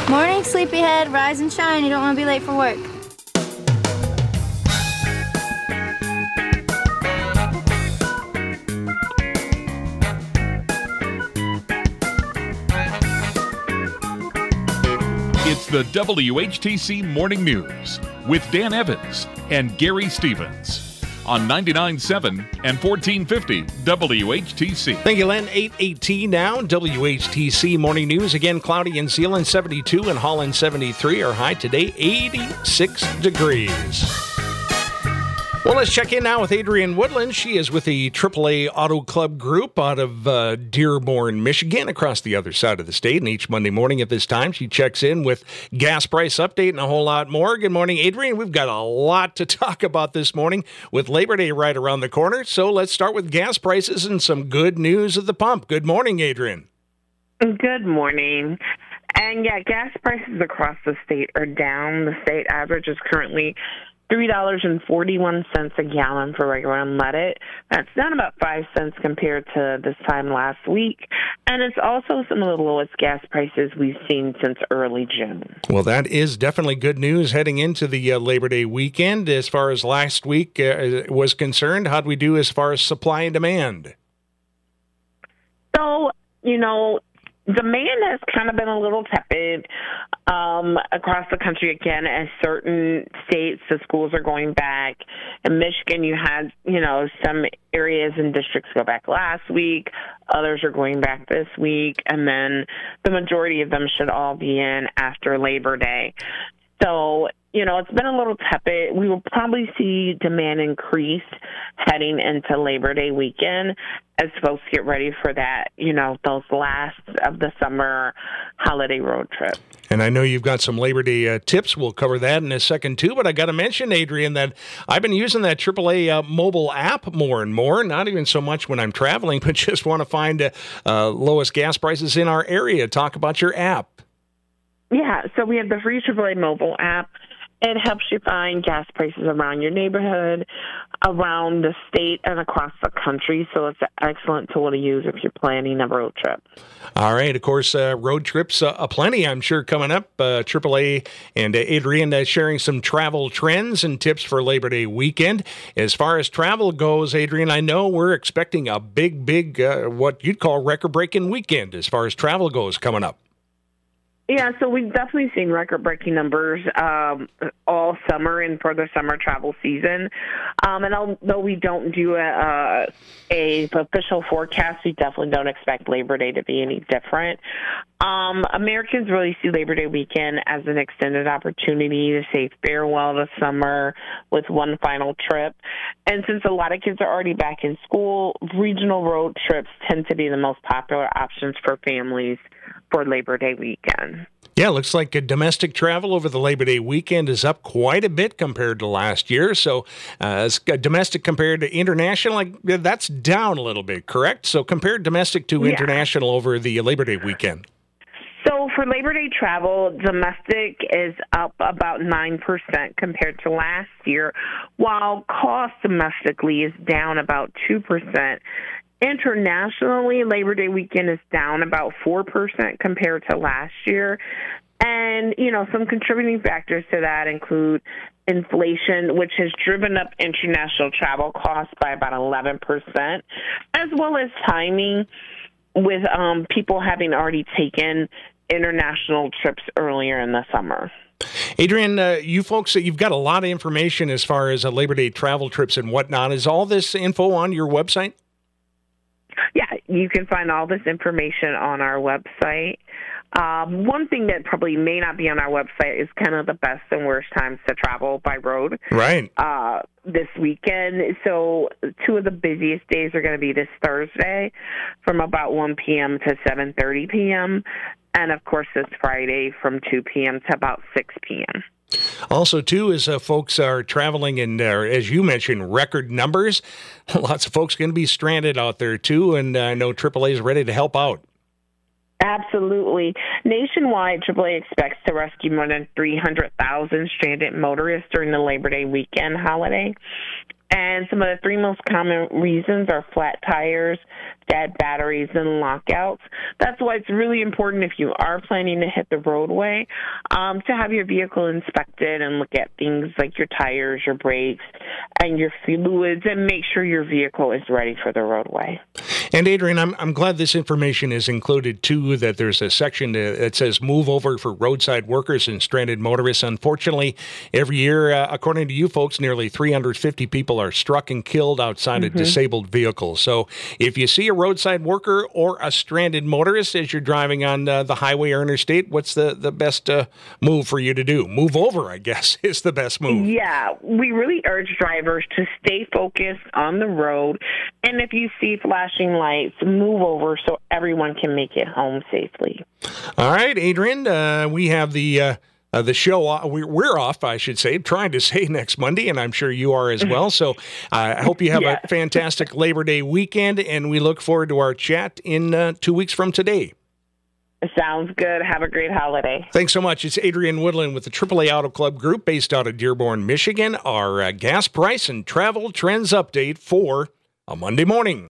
Morning, sleepyhead. Rise and shine. You don't want to be late for work. It's the WHTC Morning News with Dan Evans and Gary Stevens on 99.7 and 1450 WHTC. Thank you, Len. 8:18 now. WHTC Morning News. Again, cloudy in Zeeland, 72, and Holland, 73. Our high today, 86 degrees. Well, let's check in now with Adrienne Woodland. She is with the AAA Auto Club Group out of Dearborn, Michigan, across the other side of the state. And each Monday morning at this time, she checks in with gas price update and a whole lot more. Good morning, Adrienne. We've got a lot to talk about this morning with Labor Day right around the corner. So let's start with gas prices and some good news at the pump. Good morning, Adrienne. Good morning. And yeah, gas prices across the state are down. The state average is currently $3.41 a gallon for regular unleaded. That's down about 5 cents compared to this time last week. And it's also some of the lowest gas prices we've seen since early June. Well, that is definitely good news heading into the Labor Day weekend. As far as last week was concerned, how'd we do as far as supply and demand? So, demand has kind of been a little tepid across the country again, as certain states, the schools are going back. In Michigan, you had, some areas and districts go back last week. Others are going back this week. And then the majority of them should all be in after Labor Day. So, it's been a little tepid. We will probably see demand increase heading into Labor Day weekend as folks get ready for that, those last of the summer holiday road trips. And I know you've got some Labor Day tips. We'll cover that in a second, too. But I got to mention, Adrienne, that I've been using that AAA mobile app more and more, not even so much when I'm traveling, but just want to find lowest gas prices in our area. Talk about your app. Yeah, so we have the free AAA mobile app. It helps you find gas prices around your neighborhood, around the state, and across the country. So it's an excellent tool to use if you're planning a road trip. All right. Of course, road trips aplenty, I'm sure, coming up. AAA and Adrienne sharing some travel trends and tips for Labor Day weekend. As far as travel goes, Adrienne, I know we're expecting a big, what you'd call record-breaking weekend as far as travel goes coming up. Yeah, so we've definitely seen record-breaking numbers all summer and for the summer travel season. And although we don't do a official forecast, we definitely don't expect Labor Day to be any different. Americans really see Labor Day weekend as an extended opportunity to say farewell to summer with one final trip. And since a lot of kids are already back in school, regional road trips tend to be the most popular options for families for Labor Day weekend. Yeah, looks like domestic travel over the Labor Day weekend is up quite a bit compared to last year. So domestic compared to international, that's down a little bit, correct? So compare domestic to international over the Labor Day weekend. So for Labor Day travel, domestic is up about 9% compared to last year, while cost domestically is down about 2%. Internationally, Labor Day weekend is down about 4% compared to last year. And, some contributing factors to that include inflation, which has driven up international travel costs by about 11%, as well as timing with people having already taken international trips earlier in the summer. Adrienne, you folks, you've got a lot of information as far as Labor Day travel trips and whatnot. Is all this info on your website? Yeah, you can find all this information on our website. One thing that probably may not be on our website is kind of the best and worst times to travel by road. Right. This weekend. So 2 of the busiest days are going to be this Thursday from about 1 p.m. to 7:30 p.m. And, of course, this Friday from 2 p.m. to about 6 p.m. Also, too, as folks are traveling in, as you mentioned, record numbers, lots of folks going to be stranded out there, too, and I know AAA is ready to help out. Absolutely. Nationwide, AAA expects to rescue more than 300,000 stranded motorists during the Labor Day weekend holiday. And some of the three most common reasons are flat tires, dead batteries, and lockouts. That's why it's really important if you are planning to hit the roadway to have your vehicle inspected and look at things like your tires, your brakes, and your fluids, and make sure your vehicle is ready for the roadway. And Adrian, I'm glad this information is included too, that there's a section that says move over for roadside workers and stranded motorists. Unfortunately, every year, according to you folks, nearly 350 people are struck and killed outside of disabled vehicles. So if you see a roadside worker or a stranded motorist as you're driving on the highway or interstate, what's the best move for you to do? Move over, I guess, is the best move. Yeah, we really urge drivers to stay focused on the road. And if you see flashing lights, move over so everyone can make it home safely. All right, Adrian, we have the show, we're off, I should say, trying to say next Monday, and I'm sure you are as well. So I hope you have a fantastic Labor Day weekend, and we look forward to our chat in 2 weeks from today. Sounds good. Have a great holiday. Thanks so much. It's Adrian Woodland with the AAA Auto Club Group based out of Dearborn, Michigan. Our gas price and travel trends update for a Monday morning.